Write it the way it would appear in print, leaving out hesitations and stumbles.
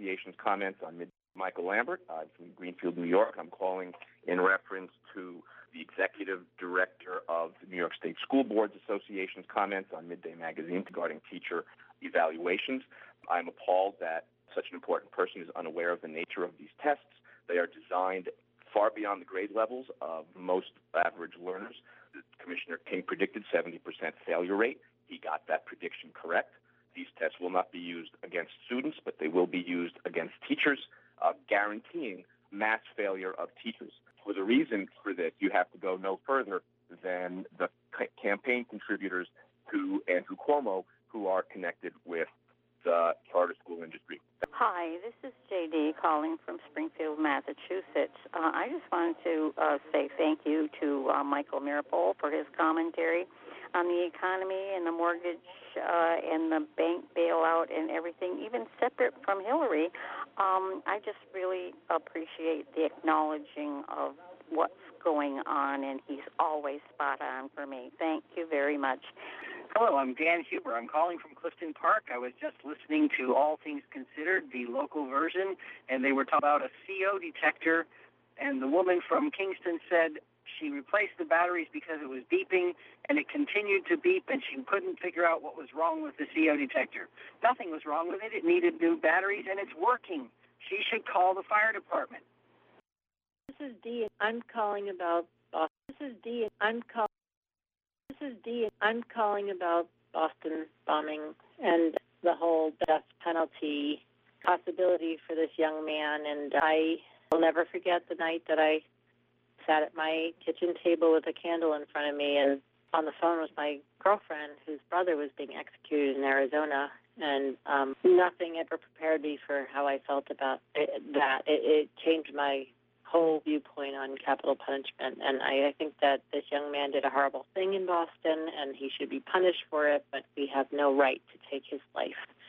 Association's comments on Michael Lambert. I'm from Greenfield, New York. I'm calling in reference to the executive director of the New York State School Boards Association's comments on Midday Magazine regarding teacher evaluations. I'm appalled that such an important person is unaware of the nature of these tests. They are designed far beyond the grade levels of most average learners. Commissioner King predicted 70% failure rate. He got that prediction correct. These tests will not be used against students, but they will be used against teachers, guaranteeing mass failure of teachers. For the reason for this, you have to go no further than the campaign contributors to Andrew Cuomo, who are connected with the charter school industry. Hi, this is J.D. calling from Springfield, Massachusetts. I just wanted to say thank you to Michael Meeropol for his commentary on the economy and the mortgage and the bank bailout and everything, even separate from Hillary. I just really appreciate the acknowledging of what's going on, and he's always spot on for me. Thank you very much. Hello, I'm Dan Huber. I'm calling from Clifton Park. I was just listening to All Things Considered, the local version, and they were talking about a CO detector, and the woman from Kingston said she replaced the batteries because it was beeping, and it continued to beep, and she couldn't figure out what was wrong with the CO detector. Nothing was wrong with it. It needed new batteries, and it's working. She should call the fire department. This is Dee. I'm calling about Boston bombing and the whole death penalty possibility for this young man. And I will never forget the night that I sat at my kitchen table with a candle in front of me, and on the phone was my girlfriend whose brother was being executed in Arizona. And nothing ever prepared me for how I felt about that. It changed my whole viewpoint on capital punishment. And I think that this young man did a horrible thing in Boston, and he should be punished for it, but we have no right to take his life.